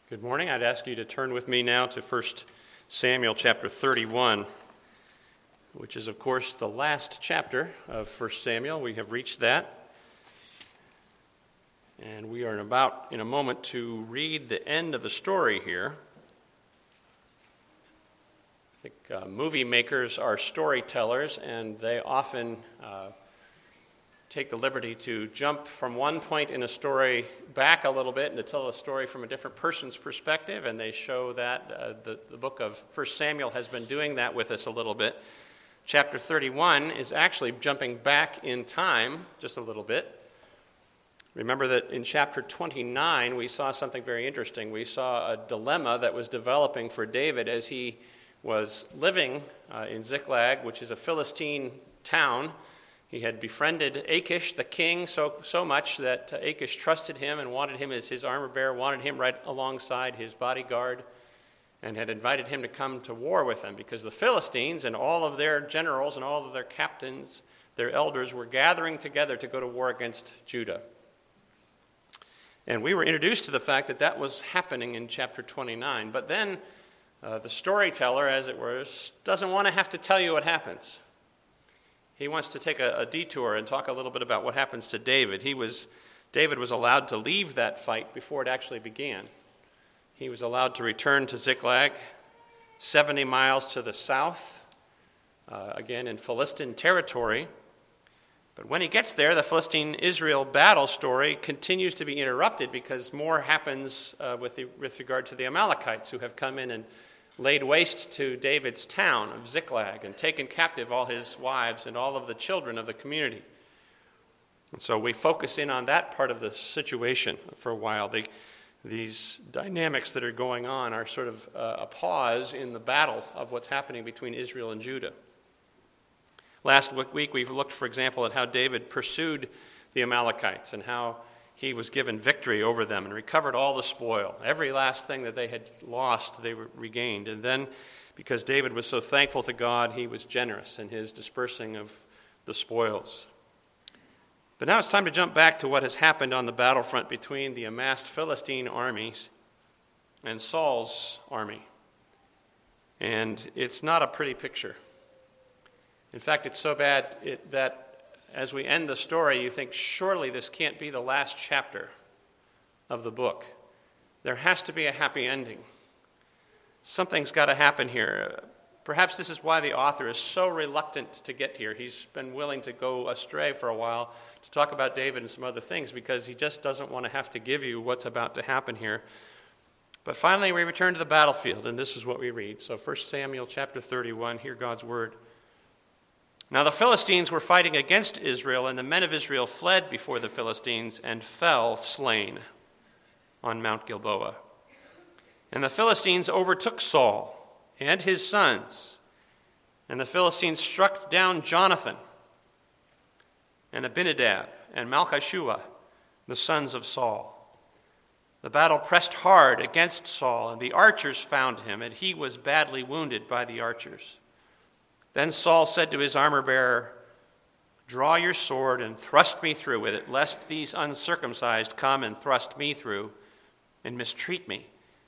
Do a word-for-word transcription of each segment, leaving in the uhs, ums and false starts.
Good morning. I'd ask you to turn with me now to First Samuel chapter thirty-one, which is, of course, the last chapter of First Samuel. We have reached that. And we are about, in a moment, to read the end of the story here. I think uh, movie makers are storytellers, and they often uh, take the liberty to jump from one point in a story back a little bit and to tell a story from a different person's perspective, and they show that uh, the, the book of First Samuel has been doing that with us a little bit. Chapter thirty-one is actually jumping back in time just a little bit. Remember that in chapter twenty-nine we saw something very interesting. We saw a dilemma that was developing for David as he was living uh, in Ziklag, which is a Philistine town. He had befriended Achish, the king, so so much that uh, Achish trusted him and wanted him as his armor bearer, wanted him right alongside his bodyguard, and had invited him to come to war with him because the Philistines and all of their generals and all of their captains, their elders, were gathering together to go to war against Judah. And we were introduced to the fact that that was happening in chapter twenty-nine. But then uh, the storyteller, as it were, doesn't want to have to tell you what happens. He wants to take a, a detour and talk a little bit about what happens to David. He was, David was allowed to leave that fight before it actually began. He was allowed to return to Ziklag, seventy miles to the south, uh, again in Philistine territory. But when he gets there, the Philistine-Israel battle story continues to be interrupted because more happens uh, with, the, with regard to the Amalekites, who have come in and laid waste to David's town of Ziklag and taken captive all his wives and all of the children of the community. And so we focus in on that part of the situation for a while. The, these dynamics that are going on are sort of uh, a pause in the battle of what's happening between Israel and Judah. Last week we've looked, for example, at how David pursued the Amalekites and how he was given victory over them and recovered all the spoil. Every last thing that they had lost, they regained. And then, because David was so thankful to God, he was generous in his dispersing of the spoils. But now it's time to jump back to what has happened on the battlefront between the amassed Philistine armies and Saul's army. And it's not a pretty picture. In fact, it's so bad it, that as we end the story, you think, surely this can't be the last chapter of the book. There has to be a happy ending. Something's got to happen here. Perhaps this is why the author is so reluctant to get here. He's been willing to go astray for a while to talk about David and some other things because he just doesn't want to have to give you what's about to happen here. But finally, we return to the battlefield, and this is what we read. So First Samuel chapter thirty-one, hear God's word. Now the Philistines were fighting against Israel, and the men of Israel fled before the Philistines and fell slain on Mount Gilboa. And the Philistines overtook Saul and his sons, and the Philistines struck down Jonathan and Abinadab and Malchishua, the sons of Saul. The battle pressed hard against Saul, and the archers found him, and he was badly wounded by the archers. Then Saul said to his armor-bearer, "Draw your sword and thrust me through with it, lest these uncircumcised come and thrust me through and mistreat me."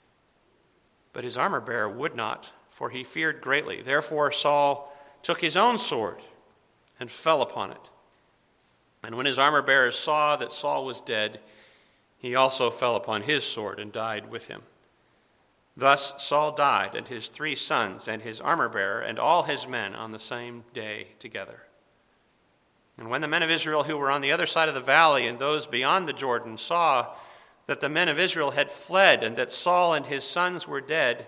But his armor-bearer would not, for he feared greatly. Therefore Saul took his own sword and fell upon it. And when his armor-bearers saw that Saul was dead, he also fell upon his sword and died with him. Thus Saul died, and his three sons, and his armor-bearer, and all his men on the same day together. And when the men of Israel who were on the other side of the valley and those beyond the Jordan saw that the men of Israel had fled and that Saul and his sons were dead,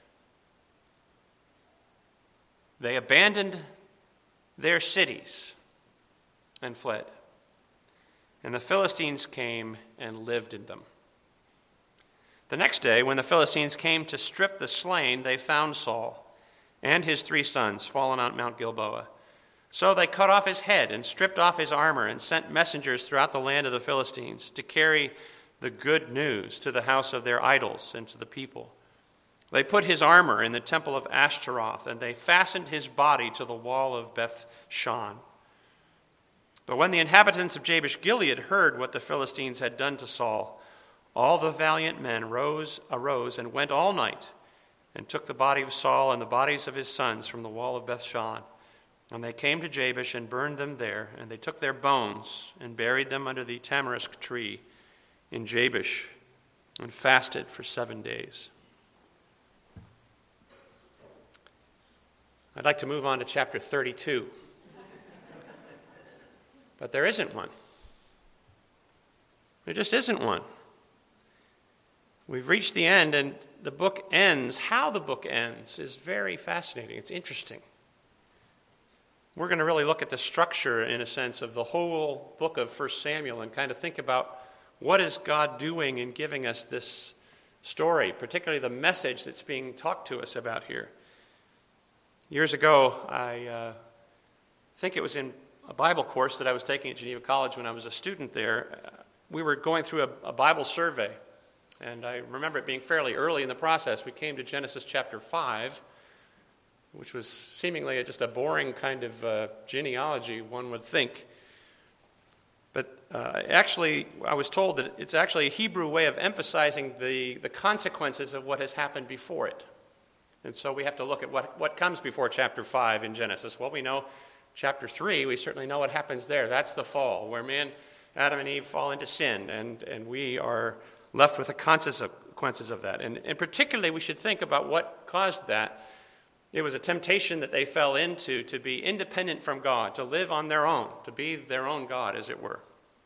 they abandoned their cities and fled. And the Philistines came and lived in them. The next day, when the Philistines came to strip the slain, they found Saul and his three sons fallen on Mount Gilboa. So they cut off his head and stripped off his armor and sent messengers throughout the land of the Philistines to carry the good news to the house of their idols and to the people. They put his armor in the temple of Ashtaroth, and they fastened his body to the wall of Beth-shan. But when the inhabitants of Jabesh-Gilead heard what the Philistines had done to Saul, all the valiant men rose, arose and went all night and took the body of Saul and the bodies of his sons from the wall of Bethshan. And they came to Jabesh and burned them there, and they took their bones and buried them under the tamarisk tree in Jabesh and fasted for seven days. I'd like to move on to chapter thirty-two. But there isn't one. There just isn't one. We've reached the end, and the book ends. How the book ends is very fascinating. It's interesting. We're going to really look at the structure, in a sense, of the whole book of First Samuel and kind of think about what is God doing in giving us this story, particularly the message that's being talked to us about here. Years ago, I uh, think it was in a Bible course that I was taking at Geneva College when I was a student there. Uh, we were going through a, a Bible survey, and I remember it being fairly early in the process. We came to Genesis chapter five, which was seemingly just a boring kind of uh, genealogy, one would think. But uh, actually, I was told that it's actually a Hebrew way of emphasizing the, the consequences of what has happened before it. And so we have to look at what, what comes before chapter five in Genesis. Well, we know chapter three, we certainly know what happens there. That's the fall, where man, Adam and Eve fall into sin, and, and we are left with the consequences of that. And, and particularly, we should think about what caused that. It was a temptation that they fell into to be independent from God, to live on their own, to be their own God, as it were.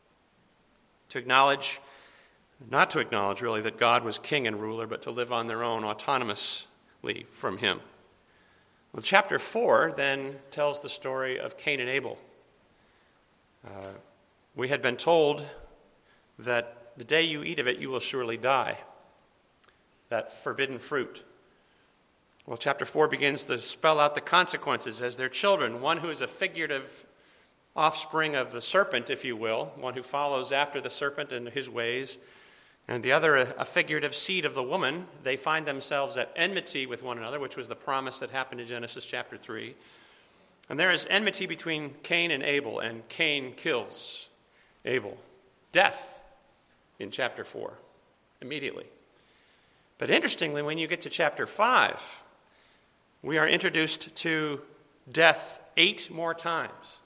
To acknowledge, not to acknowledge really that God was king and ruler, but to live on their own autonomously from him. Well, chapter four then tells the story of Cain and Abel. Uh, we had been told that the day you eat of it, you will surely die. That forbidden fruit. Well, chapter four begins to spell out the consequences as their children. One who is a figurative offspring of the serpent, if you will, one who follows after the serpent and his ways, and the other a figurative seed of the woman. They find themselves at enmity with one another, which was the promise that happened in Genesis chapter three. And there is enmity between Cain and Abel, and Cain kills Abel. Death in chapter four, immediately. But interestingly, when you get to chapter five, we are introduced to death eight more times.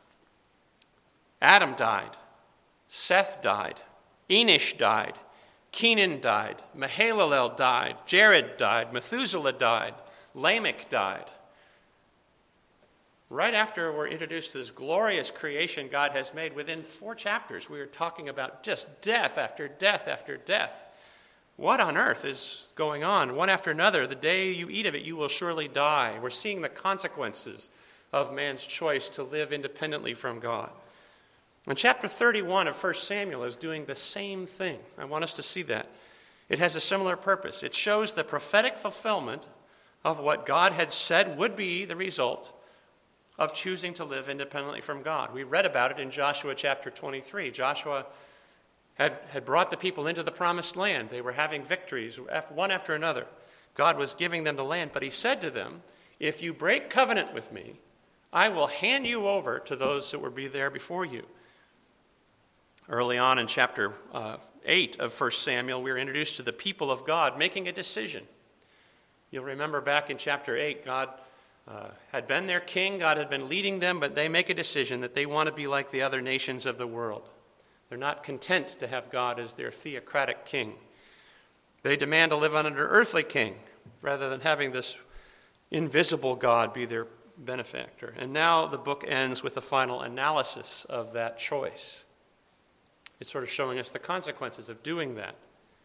Adam died. Seth died. Enosh died. Kenan died. Mahalalel died. Jared died. Methuselah died. Lamech died. Right after we're introduced to this glorious creation God has made, within four chapters, we are talking about just death after death after death. What on earth is going on? One after another, the day you eat of it, you will surely die. We're seeing the consequences of man's choice to live independently from God. And chapter thirty-one of First Samuel is doing the same thing. I want us to see that. It has a similar purpose. It shows the prophetic fulfillment of what God had said would be the result of choosing to live independently from God. We read about it in Joshua chapter twenty-three. Joshua had, had brought the people into the promised land. They were having victories, one after another. God was giving them the land, but he said to them, if you break covenant with me, I will hand you over to those that will be there before you. Early on in chapter uh, eight of First Samuel, we were introduced to the people of God making a decision. You'll remember back in chapter eight, God uh, had been their king, God had been leading them, but they make a decision that they want to be like the other nations of the world. They're not content to have God as their theocratic king. They demand to live under an earthly king rather than having this invisible God be their benefactor. And now the book ends with the final analysis of that choice. It's sort of showing us the consequences of doing that.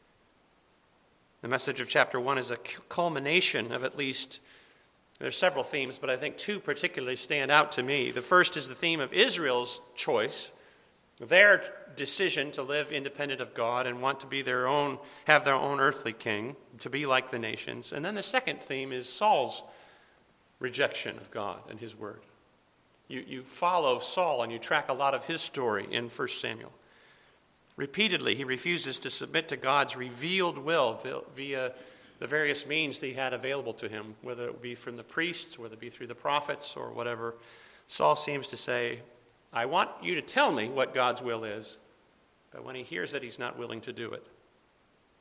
The message of chapter one is a culmination of at least, there's several themes, but I think two particularly stand out to me. The first is the theme of Israel's choice, their decision to live independent of God and want to be their own, have their own earthly king, to be like the nations. And then the second theme is Saul's rejection of God and his word. You, you follow Saul and you track a lot of his story in First Samuel. Repeatedly, he refuses to submit to God's revealed will via the various means that he had available to him, whether it be from the priests, whether it be through the prophets, or whatever. Saul seems to say, I want you to tell me what God's will is, but when he hears it, he's not willing to do it.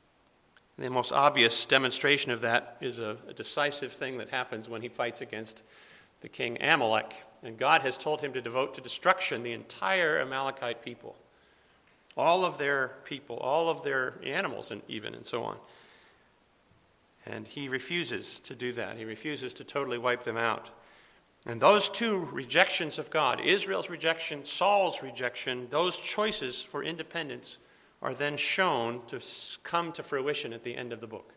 The most obvious demonstration of that is a, a decisive thing that happens when he fights against the king Amalek. And God has told him to devote to destruction the entire Amalekite people. All of their people, all of their animals and even, and so on. And he refuses to do that. He refuses to totally wipe them out. And those two rejections of God, Israel's rejection, Saul's rejection, those choices for independence are then shown to come to fruition at the end of the book.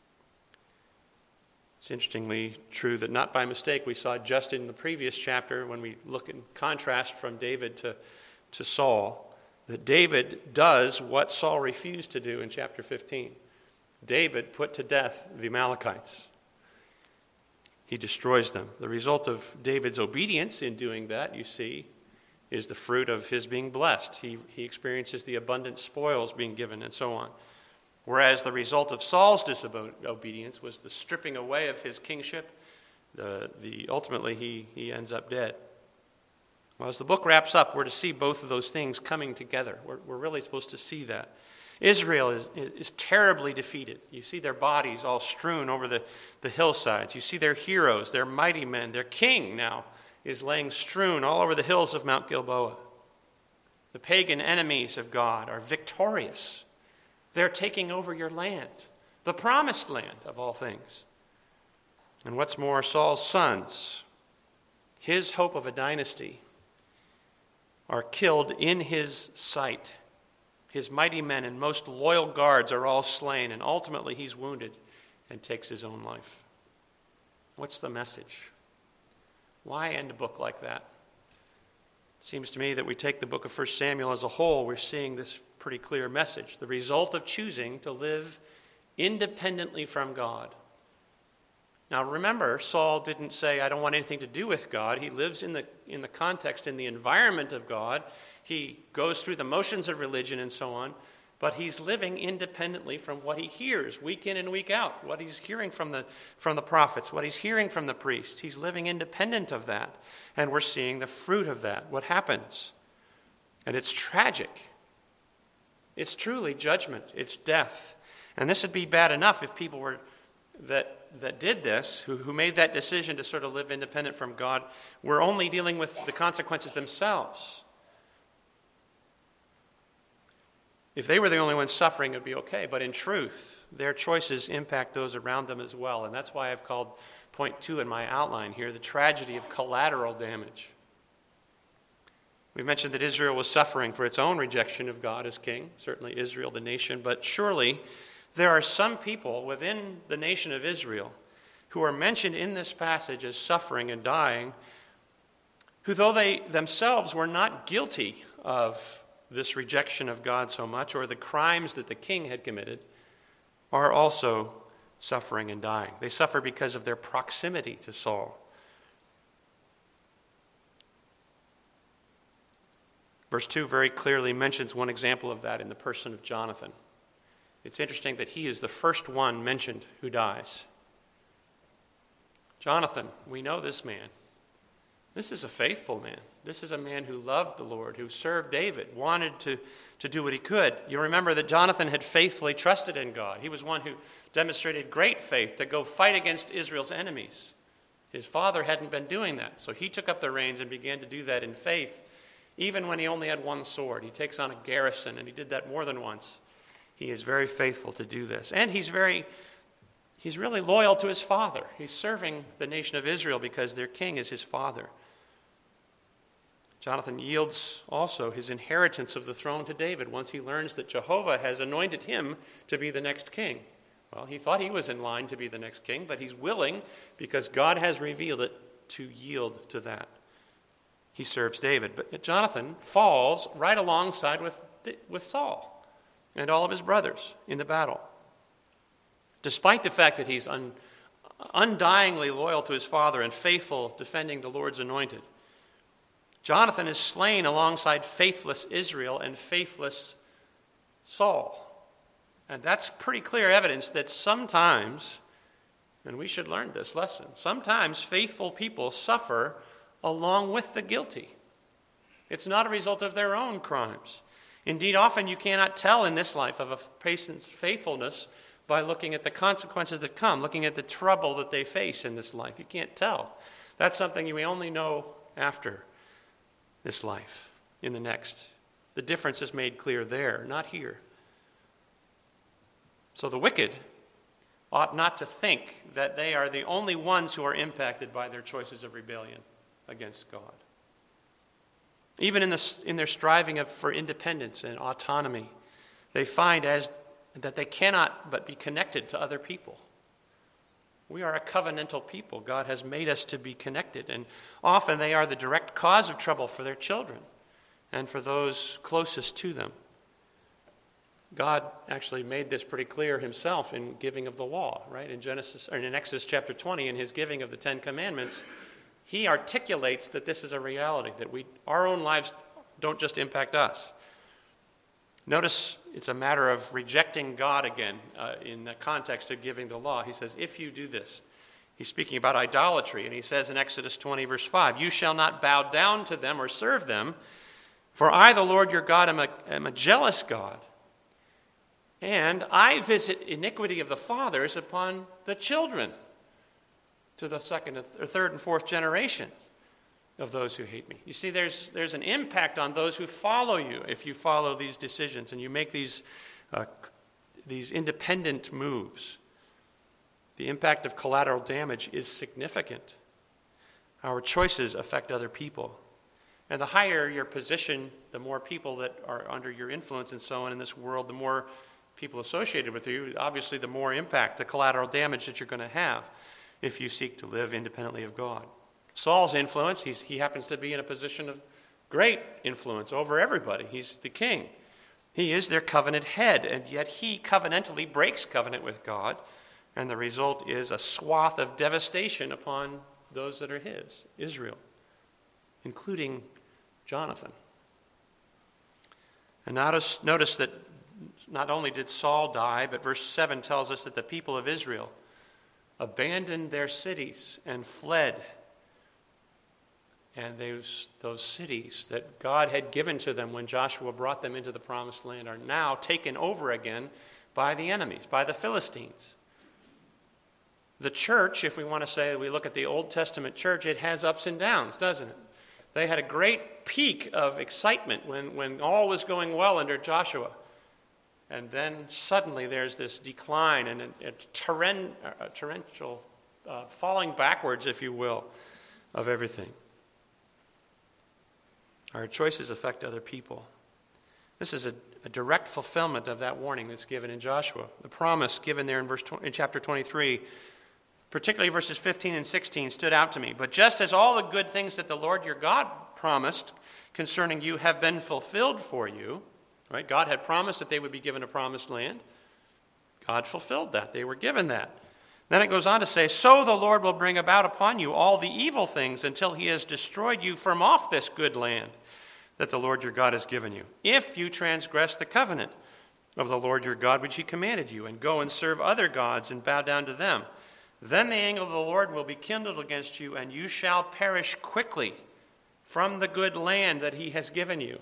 It's interestingly true that not by mistake we saw just in the previous chapter, when we look in contrast from David to, to Saul, that David does what Saul refused to do in chapter fifteen. David put to death the Amalekites. He destroys them. The result of David's obedience in doing that, you see, is the fruit of his being blessed. He, he experiences the abundant spoils being given and so on. Whereas the result of Saul's disobedience was the stripping away of his kingship. The, the, ultimately, he, he ends up dead. Well, as the book wraps up, we're to see both of those things coming together. We're, we're really supposed to see that. Israel is, is terribly defeated. You see their bodies all strewn over the, the hillsides. You see their heroes, their mighty men. Their king now is laying strewn all over the hills of Mount Gilboa. The pagan enemies of God are victorious. They're taking over your land, the promised land of all things. And what's more, Saul's sons, his hope of a dynasty, are killed in his sight. His mighty men and most loyal guards are all slain, and ultimately he's wounded and takes his own life. What's the message? Why end a book like that? It seems to me that we take the book of First Samuel as a whole, we're seeing this pretty clear message. The result of choosing to live independently from God. Now remember, Saul didn't say, I don't want anything to do with God. He lives in the, in the context, in the environment of God. He goes through the motions of religion and so on, but he's living independently from what he hears week in and week out, what he's hearing from the, from the prophets, what he's hearing from the priests. He's living independent of that, and we're seeing the fruit of that, what happens. And it's tragic. It's truly judgment. It's death. And this would be bad enough if people were that that did this, who, who made that decision to sort of live independent from God, were only dealing with the consequences themselves. If they were the only ones suffering, it would be okay. But in truth, their choices impact those around them as well. And that's why I've called point two in my outline here, the tragedy of collateral damage. We've mentioned that Israel was suffering for its own rejection of God as king, certainly Israel, the nation, but surely there are some people within the nation of Israel who are mentioned in this passage as suffering and dying, who, though they themselves were not guilty of this rejection of God so much, or the crimes that the king had committed, are also suffering and dying. They suffer because of their proximity to Saul. Verse two very clearly mentions one example of that in the person of Jonathan. It's interesting that he is the first one mentioned who dies. Jonathan, we know this man. This is a faithful man. This is a man who loved the Lord, who served David, wanted to, to do what he could. You remember that Jonathan had faithfully trusted in God. He was one who demonstrated great faith to go fight against Israel's enemies. His father hadn't been doing that, so he took up the reins and began to do that in faith, even when he only had one sword. He takes on a garrison, and he did that more than once. He is very faithful to do this. And he's very, he's really loyal to his father. He's serving the nation of Israel because their king is his father. Jonathan yields also his inheritance of the throne to David once he learns that Jehovah has anointed him to be the next king. Well, he thought he was in line to be the next king, but he's willing, because God has revealed it, to yield to that. He serves David. But Jonathan falls right alongside with, with Saul and all of his brothers in the battle. Despite the fact that he's un, undyingly loyal to his father and faithful defending the Lord's anointed, Jonathan is slain alongside faithless Israel and faithless Saul. And that's pretty clear evidence that sometimes, and we should learn this lesson, sometimes faithful people suffer along with the guilty. It's not a result of their own crimes. Indeed, often you cannot tell in this life of a person's faithfulness by looking at the consequences that come, looking at the trouble that they face in this life. You can't tell. That's something you may only know after this life, in the next. The difference is made clear there, not here. So the wicked ought not to think that they are the only ones who are impacted by their choices of rebellion against God. Even in, the, in their striving of, for independence and autonomy, they find as that they cannot but be connected to other people. We are a covenantal people. God has made us to be connected, and often they are the direct cause of trouble for their children and for those closest to them. God actually made this pretty clear himself in giving of the law, right? In Genesis or in Exodus chapter twenty, in his giving of the Ten Commandments, he articulates that this is a reality, that we our own lives don't just impact us. Notice it's a matter of rejecting God again uh, in the context of giving the law. He says, if you do this, he's speaking about idolatry, and he says in Exodus twenty, verse five, you shall not bow down to them or serve them, for I, the Lord your God, am a, am a jealous God, and I visit iniquity of the fathers upon the children to the second or third and fourth generation of those who hate me. You see, there's there's an impact on those who follow you if you follow these decisions and you make these uh, these independent moves. The impact of collateral damage is significant. Our choices affect other people. And the higher your position, the more people that are under your influence and so on in this world, the more people associated with you, obviously the more impact, the collateral damage that you're going to have if you seek to live independently of God. Saul's influence, he's, he happens to be in a position of great influence over everybody. He's the king. He is their covenant head, and yet he covenantally breaks covenant with God, and the result is a swath of devastation upon those that are his, Israel, including Jonathan. And notice, notice that not only did Saul die, but verse seven tells us that the people of Israel abandoned their cities and fled. And those, those cities that God had given to them when Joshua brought them into the promised land are now taken over again by the enemies, by the Philistines. The church, if we want to say we look at the Old Testament church, it has ups and downs, doesn't it? They had a great peak of excitement when, when all was going well under Joshua. And then suddenly there's this decline and a, a, torrent, a torrential uh, falling backwards, if you will, of everything. Our choices affect other people. This is a, a direct fulfillment of that warning that's given in Joshua. The promise given there in verse in chapter twenty-three, particularly verses fifteen and sixteen, stood out to me. But just as all the good things that the Lord your God promised concerning you have been fulfilled for you, right? God had promised that they would be given a promised land. God fulfilled that. They were given that. Then it goes on to say, so the Lord will bring about upon you all the evil things until he has destroyed you from off this good land that the Lord your God has given you, if you transgress the covenant of the Lord your God which he commanded you, and go and serve other gods and bow down to them. Then the anger of the Lord will be kindled against you, and you shall perish quickly from the good land that he has given you.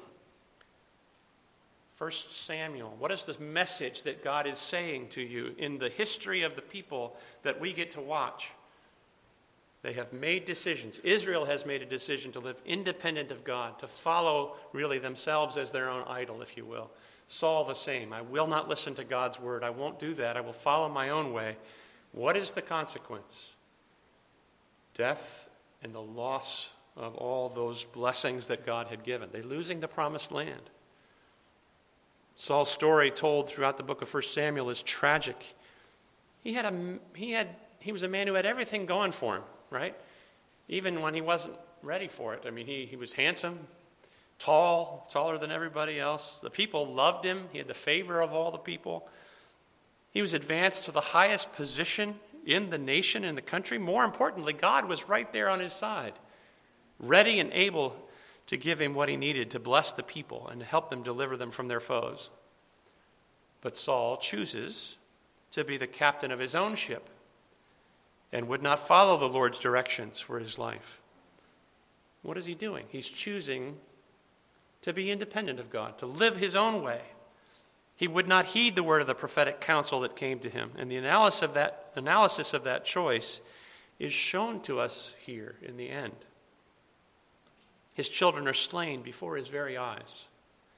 First Samuel, what is the message that God is saying to you in the history of the people that we get to watch? They have made decisions. Israel has made a decision to live independent of God, to follow really themselves as their own idol, if you will. Saul the same. I will not listen to God's word. I won't do that. I will follow my own way. What is the consequence? Death and the loss of all those blessings that God had given. They're losing the promised land. Saul's story told throughout the book of First Samuel is tragic. He had a he had he was a man who had everything going for him, right? Even when he wasn't ready for it. I mean, he, he was handsome, tall, taller than everybody else. The people loved him. He had the favor of all the people. He was advanced to the highest position in the nation, in the country. More importantly, God was right there on his side, ready and able to give him what he needed to bless the people and to help them deliver them from their foes. But Saul chooses to be the captain of his own ship and would not follow the Lord's directions for his life. What is he doing? He's choosing to be independent of God, to live his own way. He would not heed the word of the prophetic counsel that came to him. And the analysis of that, analysis of that choice is shown to us here in the end. His children are slain before his very eyes.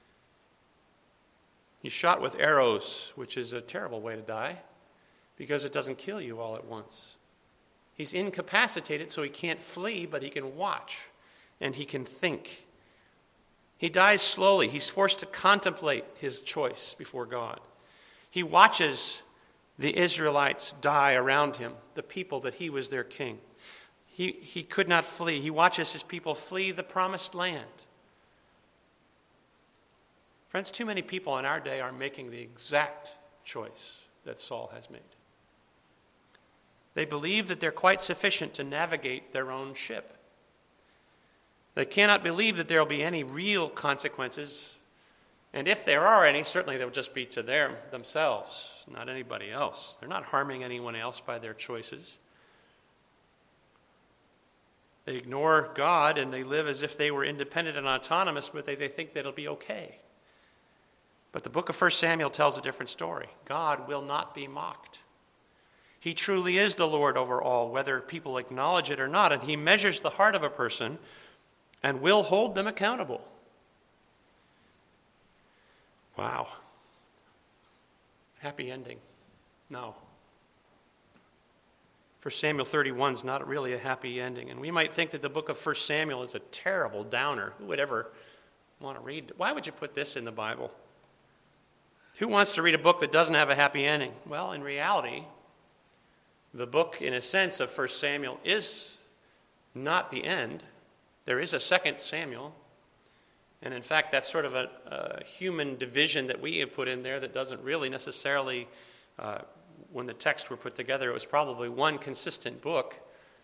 He's shot with arrows, which is a terrible way to die because it doesn't kill you all at once. He's incapacitated, so he can't flee, but he can watch and he can think. He dies slowly. He's forced to contemplate his choice before God. He watches the Israelites die around him, the people that he was their king. He, he could not flee. He watches his people flee the promised land. Friends, too many people in our day are making the exact choice that Saul has made. They believe that they're quite sufficient to navigate their own ship. They cannot believe that there will be any real consequences. And if there are any, certainly they'll just be to them, themselves, not anybody else. They're not harming anyone else by their choices. They ignore God and they live as if they were independent and autonomous, but they, they think that it'll be okay. But the book of First Samuel tells a different story. God will not be mocked. He truly is the Lord over all, whether people acknowledge it or not, and he measures the heart of a person and will hold them accountable. Wow. Happy ending? No. First Samuel thirty-one is not really a happy ending, and we might think that the book of First Samuel is a terrible downer. Who would ever want to read? Why would you put this in the Bible? Who wants to read a book that doesn't have a happy ending? Well, in reality, the book, in a sense, of First Samuel is not the end. There is a Second Samuel. And in fact, that's sort of a, a human division that we have put in there that doesn't really necessarily, uh, when the texts were put together, it was probably one consistent book.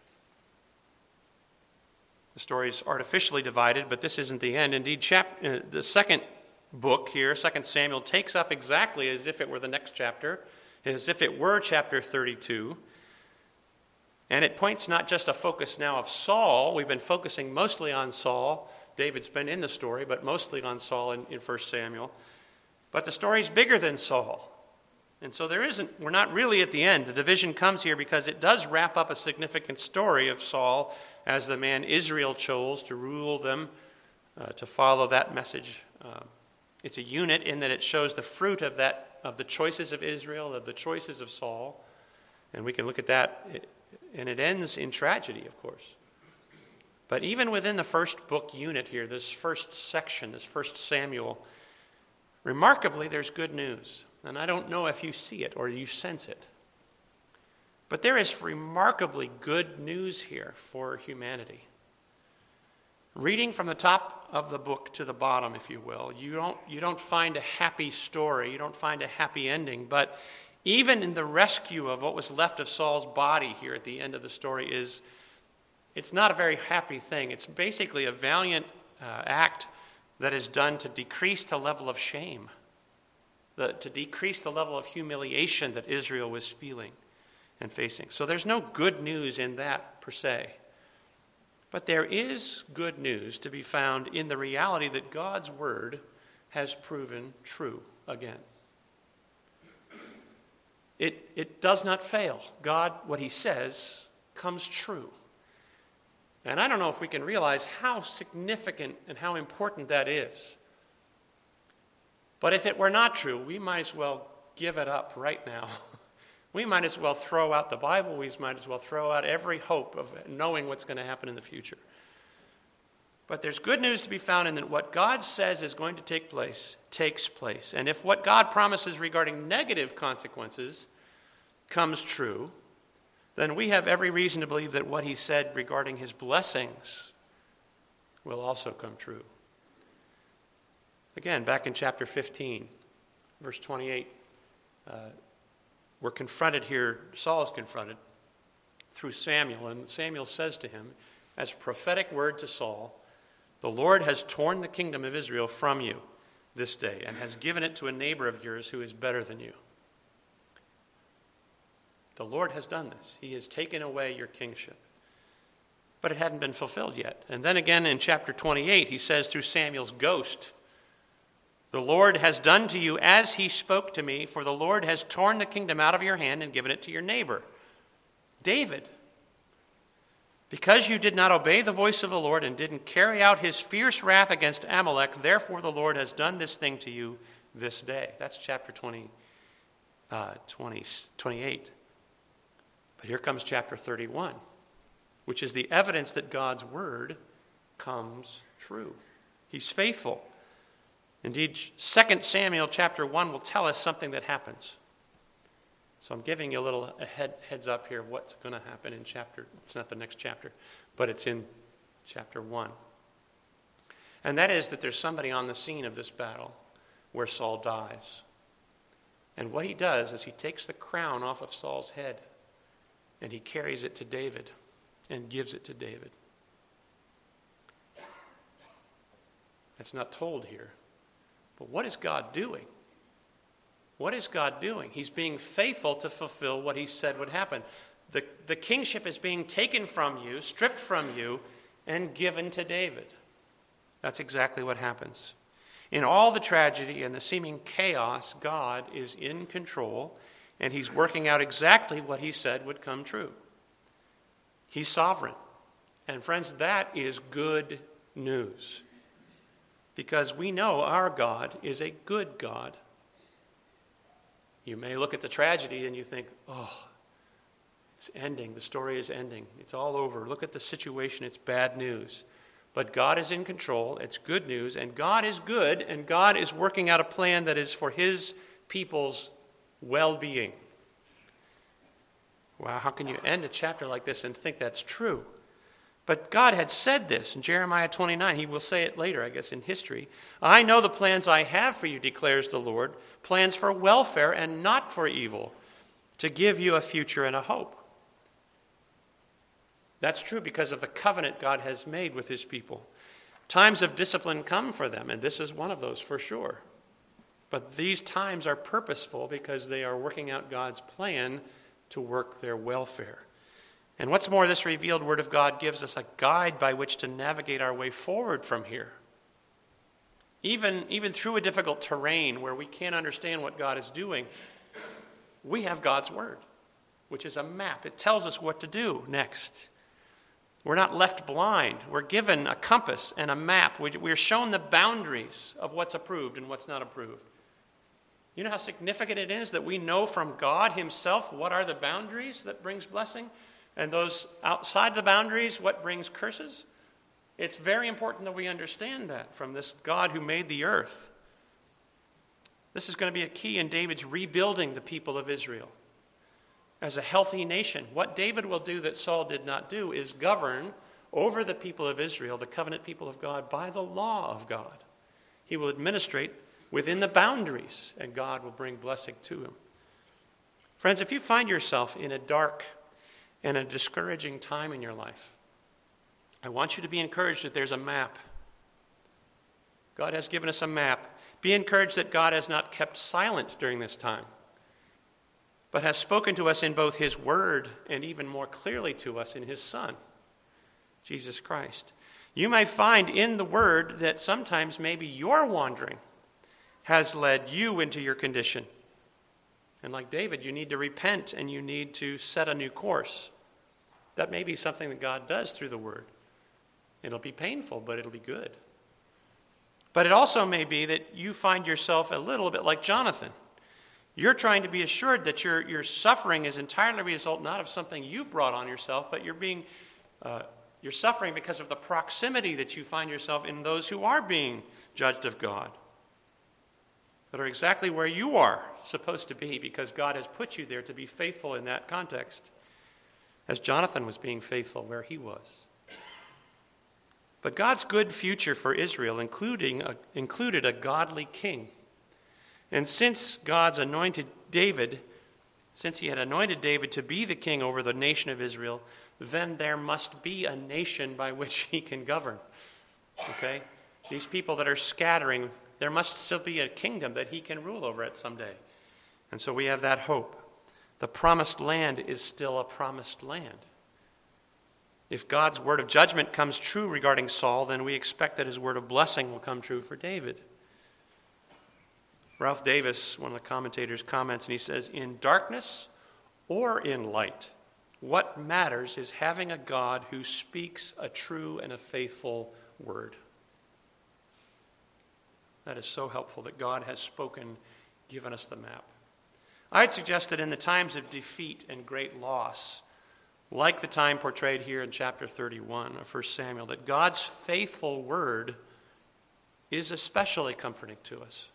The story is artificially divided, but this isn't the end. Indeed, chap- uh, the second book here, Second Samuel, takes up exactly as if it were the next chapter, as if it were chapter thirty-two. And it points not just a focus now of Saul. We've been focusing mostly on Saul. David's been in the story, but mostly on Saul in, in First Samuel. But the story's bigger than Saul. And so there isn't, we're not really at the end. The division comes here because it does wrap up a significant story of Saul as the man Israel chose to rule them, uh, to follow that message. Uh, it's a unit in that it shows the fruit of that, of the choices of Israel, of the choices of Saul. And we can look at that, and it ends in tragedy, of course. But even within the first book unit here, this first section, this First Samuel, remarkably, there's good news. And I don't know if you see it or you sense it. But there is remarkably good news here for humanity. Reading from the top of the book to the bottom, if you will, you don't, you don't find a happy story, you don't find a happy ending, but even in the rescue of what was left of Saul's body here at the end of the story is, it's not a very happy thing. It's basically a valiant uh, act that is done to decrease the level of shame, the, to decrease the level of humiliation that Israel was feeling and facing. So there's no good news in that per se. But there is good news to be found in the reality that God's word has proven true again. It, it does not fail. God, what he says, comes true. And I don't know if we can realize how significant and how important that is. But if it were not true, we might as well give it up right now. We might as well throw out the Bible. We might as well throw out every hope of knowing what's going to happen in the future. But there's good news to be found in that what God says is going to take place, takes place. And if what God promises regarding negative consequences comes true, then we have every reason to believe that what he said regarding his blessings will also come true. Again, back in chapter fifteen, verse twenty-eight, uh, we're confronted here, Saul is confronted through Samuel, and Samuel says to him, as a prophetic word to Saul, "The Lord has torn the kingdom of Israel from you this day and has given it to a neighbor of yours who is better than you." The Lord has done this. He has taken away your kingship. But it hadn't been fulfilled yet. And then again in chapter twenty-eight, he says through Samuel's ghost, The Lord has done to you as he spoke to me, for the Lord has torn the kingdom out of your hand and given it to your neighbor, David. Because you did not obey the voice of the Lord and didn't carry out his fierce wrath against Amalek, therefore the Lord has done this thing to you this day. That's chapter twenty, uh, twenty, twenty-eight. But here comes chapter thirty-one, which is the evidence that God's word comes true. He's faithful. Indeed, Second Samuel chapter one will tell us something that happens. So I'm giving you a little a head, heads up here of what's going to happen in chapter, it's not the next chapter, but it's in chapter one. And that is that there's somebody on the scene of this battle where Saul dies. And what he does is he takes the crown off of Saul's head and he carries it to David and gives it to David. That's not told here. But what is God doing? What is God doing? He's being faithful to fulfill what he said would happen. The, the kingship is being taken from you, stripped from you, and given to David. That's exactly what happens. In all the tragedy and the seeming chaos, God is in control, and he's working out exactly what he said would come true. He's sovereign. And friends, that is good news. Because we know our God is a good God. You may look at the tragedy and you think, oh, it's ending. The story is ending. It's all over. Look at the situation. It's bad news. But God is in control. It's good news. And God is good. And God is working out a plan that is for his people's well-being. Wow, how can you end a chapter like this and think that's true? But God had said this in Jeremiah twenty-nine. He will say it later, I guess, in history. I know the plans I have for you, declares the Lord, plans for welfare and not for evil, to give you a future and a hope. That's true because of the covenant God has made with his people. Times of discipline come for them, and this is one of those for sure. But these times are purposeful because they are working out God's plan to work their welfare. And what's more, this revealed word of God gives us a guide by which to navigate our way forward from here. Even, even through a difficult terrain where we can't understand what God is doing, we have God's word, which is a map. It tells us what to do next. We're not left blind. We're given a compass and a map. We're shown the boundaries of what's approved and what's not approved. You know how significant it is that we know from God himself what are the boundaries that brings blessing? And those outside the boundaries, what brings curses? It's very important that we understand that from this God who made the earth. This is going to be a key in David's rebuilding the people of Israel as a healthy nation. What David will do that Saul did not do is govern over the people of Israel, the covenant people of God, by the law of God. He will administrate within the boundaries, and God will bring blessing to him. Friends, if you find yourself in a dark and a discouraging time in your life, I want you to be encouraged that there's a map. God has given us a map. Be encouraged that God has not kept silent during this time, but has spoken to us in both his word and even more clearly to us in his Son, Jesus Christ. You may find in the word that sometimes maybe your wandering has led you into your condition. And like David, you need to repent and you need to set a new course. That may be something that God does through the word. It'll be painful, but it'll be good. But it also may be that you find yourself a little bit like Jonathan. You're trying to be assured that your, your suffering is entirely a result not of something you've brought on yourself, but you're being uh, you're suffering because of the proximity that you find yourself in those who are being judged of God, that are exactly where you are supposed to be because God has put you there to be faithful in that context, as Jonathan was being faithful where he was. But God's good future for Israel including a, included a godly king. And since God's anointed David, since he had anointed David to be the king over the nation of Israel, then there must be a nation by which he can govern. Okay? These people that are scattering, there must still be a kingdom that he can rule over it someday. And so we have that hope. The promised land is still a promised land. If God's word of judgment comes true regarding Saul, then we expect that his word of blessing will come true for David. Ralph Davis, one of the commentators, comments and he says, in darkness or in light, what matters is having a God who speaks a true and a faithful word. That is so helpful that God has spoken, given us the map. I'd suggest that in the times of defeat and great loss, like the time portrayed here in chapter thirty-one of First Samuel, that God's faithful word is especially comforting to us.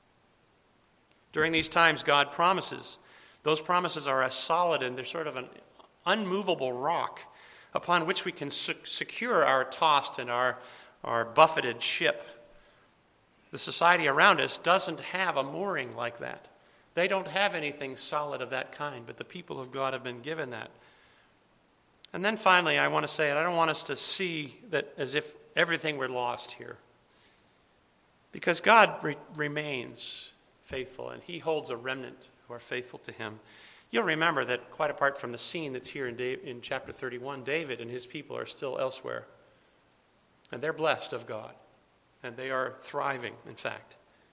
During these times, God promises. Those promises are as solid and they're sort of an unmovable rock upon which we can secure our tossed and our, our buffeted ship. The society around us doesn't have a mooring like that. They don't have anything solid of that kind, but the people of God have been given that. And then finally, I want to say, and I don't want us to see that as if everything were lost here. Because God re- remains faithful, and he holds a remnant who are faithful to him. You'll remember that quite apart from the scene that's here in, David, in chapter thirty-one, David and his people are still elsewhere. And they're blessed of God. And they are thriving, in fact.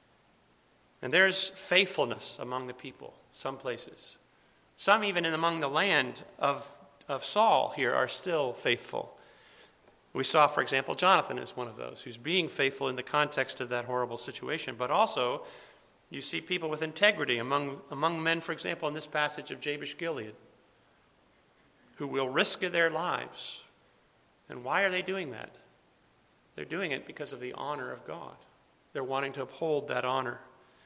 And there's faithfulness among the people, some places. Some even in among the land of, of Saul here are still faithful. We saw, for example, Jonathan is one of those who's being faithful in the context of that horrible situation. But also, you see people with integrity among, among men, for example, in this passage of Jabesh Gilead, who will risk their lives. And why are they doing that? They're doing it because of the honor of God. They're wanting to uphold that honor.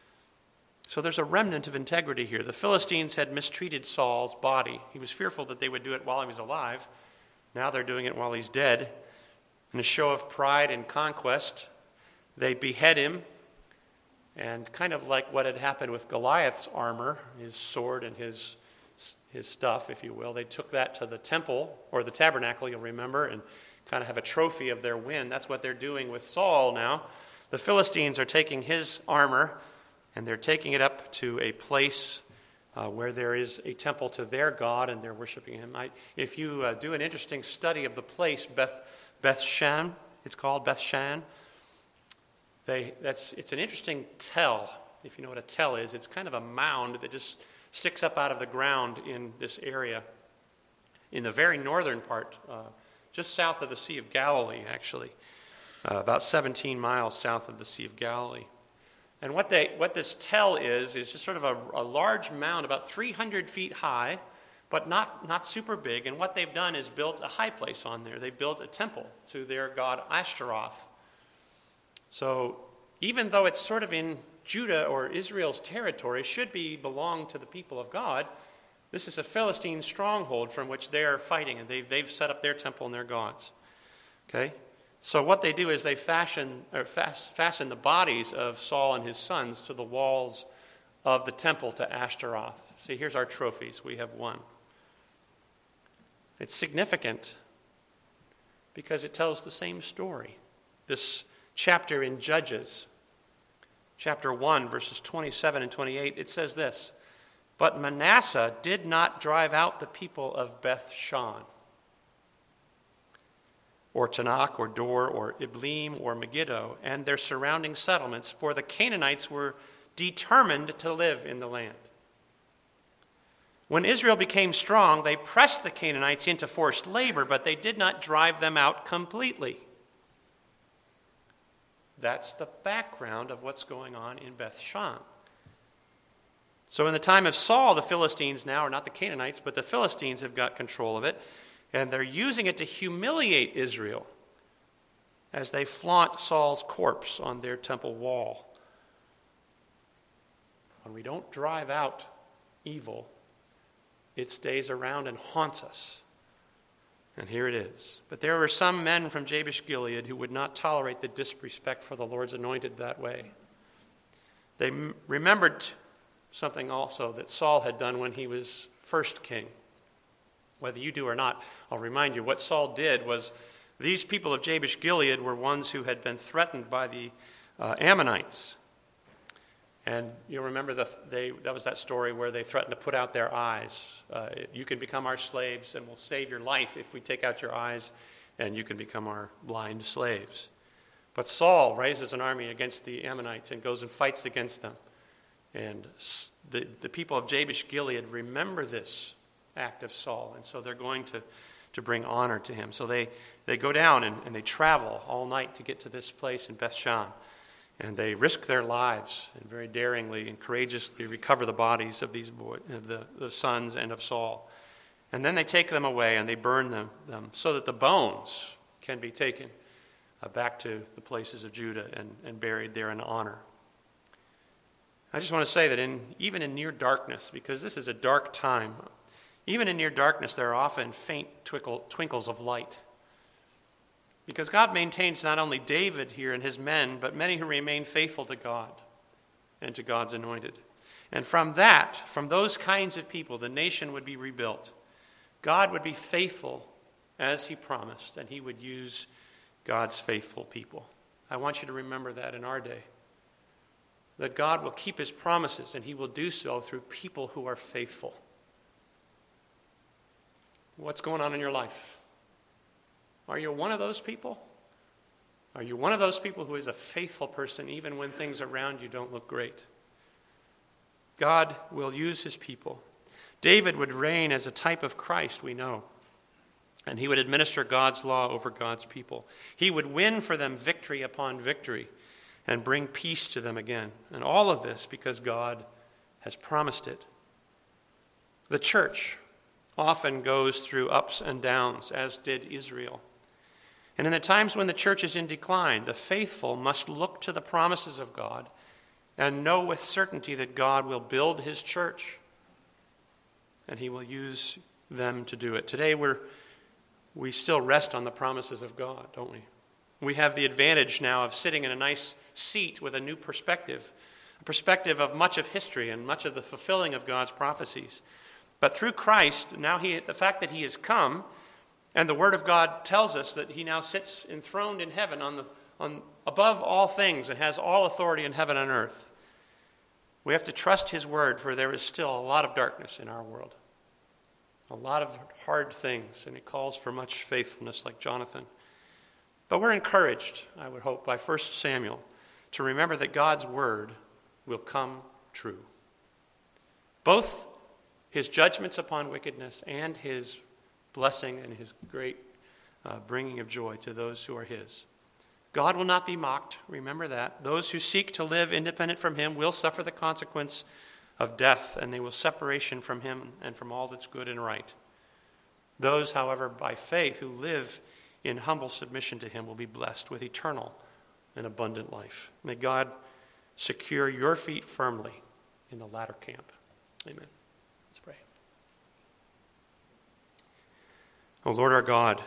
So there's a remnant of integrity here. The Philistines had mistreated Saul's body. He was fearful that they would do it while he was alive. Now they're doing it while he's dead. In a show of pride and conquest, they behead him. And kind of like what had happened with Goliath's armor, his sword and his, his stuff, if you will, they took that to the temple, or the tabernacle, you'll remember, and kind of have a trophy of their win. That's what they're doing with Saul now. The Philistines are taking his armor, and they're taking it up to a place uh, where there is a temple to their God, and they're worshiping him. I, if you uh, do an interesting study of the place, Beth, Beth Shan, it's called Beth Shan, They, that's, it's an interesting tell, if you know what a tell is. It's kind of a mound that just sticks up out of the ground in this area, in the very northern part, uh, just south of the Sea of Galilee, actually, uh, about seventeen miles south of the Sea of Galilee. And what they, what this tell is, is just sort of a, a large mound, about three hundred feet high, but not, not super big. And what they've done is built a high place on there. They built a temple to their god Ashtaroth. So even though it's sort of in Judah or Israel's territory, should be belong to the people of God, this is a Philistine stronghold from which they are fighting, and they've, they've set up their temple and their gods. Okay? So what they do is they fashion or fast, fasten the bodies of Saul and his sons to the walls of the temple to Ashtaroth. See, here's our trophies. We have one. It's significant because it tells the same story. This chapter in Judges, chapter one, verses twenty-seven and twenty-eight, it says this, "But Manasseh did not drive out the people of Beth Shan, or Tanakh, or Dor, or Ibleam, or Megiddo, and their surrounding settlements, for the Canaanites were determined to live in the land. When Israel became strong, they pressed the Canaanites into forced labor, but they did not drive them out completely." That's the background of what's going on in Beth Shan. So in the time of Saul, the Philistines now are not the Canaanites, but the Philistines have got control of it, and they're using it to humiliate Israel as they flaunt Saul's corpse on their temple wall. When we don't drive out evil, it stays around and haunts us. And here it is. But there were some men from Jabesh Gilead who would not tolerate the disrespect for the Lord's anointed that way. They m- remembered something also that Saul had done when he was first king. Whether you do or not, I'll remind you, what Saul did was these people of Jabesh Gilead were ones who had been threatened by the uh, Ammonites. And you'll remember the, they, that was that story where they threatened to put out their eyes. Uh, you can become our slaves and we'll save your life if we take out your eyes, and you can become our blind slaves. But Saul raises an army against the Ammonites and goes and fights against them. And the, the people of Jabesh Gilead remember this act of Saul, and so they're going to, to bring honor to him. So they, they go down and, and they travel all night to get to this place in Bethshan. And they risk their lives and very daringly and courageously recover the bodies of these boys, of the, the sons and of Saul. And then they take them away and they burn them, them so that the bones can be taken uh, back to the places of Judah and, and buried there in honor. I just want to say that in even in near darkness, because this is a dark time, even in near darkness there are often faint twinkle, twinkles of light. Because God maintains not only David here and his men, but many who remain faithful to God and to God's anointed. And from that, from those kinds of people, the nation would be rebuilt. God would be faithful as he promised, and he would use God's faithful people. I want you to remember that in our day. That God will keep his promises, and he will do so through people who are faithful. What's going on in your life? Are you one of those people? Are you one of those people who is a faithful person even when things around you don't look great? God will use his people. David would reign as a type of Christ, we know. And he would administer God's law over God's people. He would win for them victory upon victory and bring peace to them again. And all of this because God has promised it. The church often goes through ups and downs, as did Israel. And in the times when the church is in decline, the faithful must look to the promises of God and know with certainty that God will build his church and he will use them to do it. Today we're, we still rest on the promises of God, don't we? We have the advantage now of sitting in a nice seat with a new perspective, a perspective of much of history and much of the fulfilling of God's prophecies. But through Christ, now he, the fact that he has come, and the Word of God tells us that he now sits enthroned in heaven on the, on, above all things and has all authority in heaven and earth. We have to trust his word, for there is still a lot of darkness in our world. A lot of hard things, and it calls for much faithfulness like Jonathan. But we're encouraged, I would hope, by First Samuel to remember that God's word will come true. Both his judgments upon wickedness and his blessing and his great uh, bringing of joy to those who are his. God will not be mocked. Remember that. Those who seek to live independent from him will suffer the consequence of death, and they will separation from him and from all that's good and right. Those, however, by faith who live in humble submission to him will be blessed with eternal and abundant life. May God secure your feet firmly in the latter camp. Amen. Let's pray. Oh, Lord our God,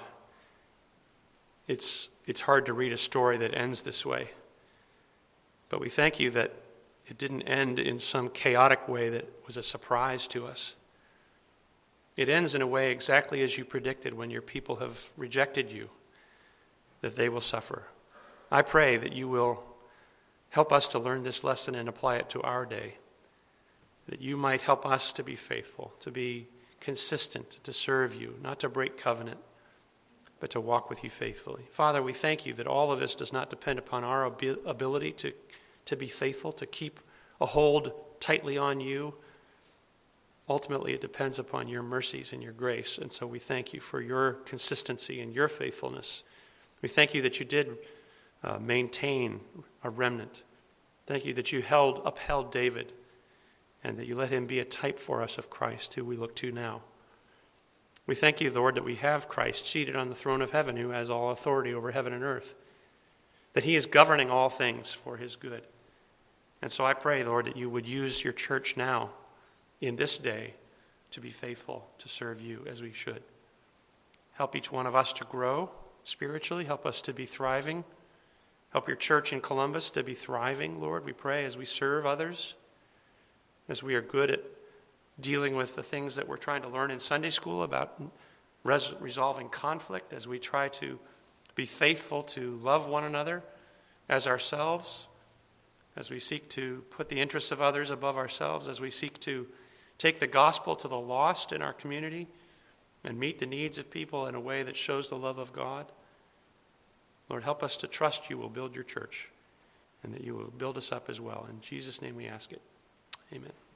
it's, it's hard to read a story that ends this way. But we thank you that it didn't end in some chaotic way that was a surprise to us. It ends in a way exactly as you predicted when your people have rejected you, that they will suffer. I pray that you will help us to learn this lesson and apply it to our day, that you might help us to be faithful, to be consistent, to serve you, not to break covenant, but to walk with you faithfully. Father, we thank you that all of this does not depend upon our ability to, to be faithful, to keep a hold tightly on you. Ultimately, it depends upon your mercies and your grace, and so we thank you for your consistency and your faithfulness. We thank you that you did uh, maintain a remnant. Thank you that you held, upheld David, and that you let him be a type for us of Christ, who we look to now. We thank you, Lord, that we have Christ seated on the throne of heaven, who has all authority over heaven and earth, that he is governing all things for his good. And so I pray, Lord, that you would use your church now, in this day, to be faithful to serve you as we should. Help each one of us to grow spiritually. Help us to be thriving. Help your church in Columbus to be thriving, Lord, we pray, as we serve others, as we are good at dealing with the things that we're trying to learn in Sunday school about res- resolving conflict, as we try to be faithful to love one another as ourselves, as we seek to put the interests of others above ourselves, as we seek to take the gospel to the lost in our community and meet the needs of people in a way that shows the love of God. Lord, help us to trust you will build your church and that you will build us up as well. In Jesus' name we ask it. Amen.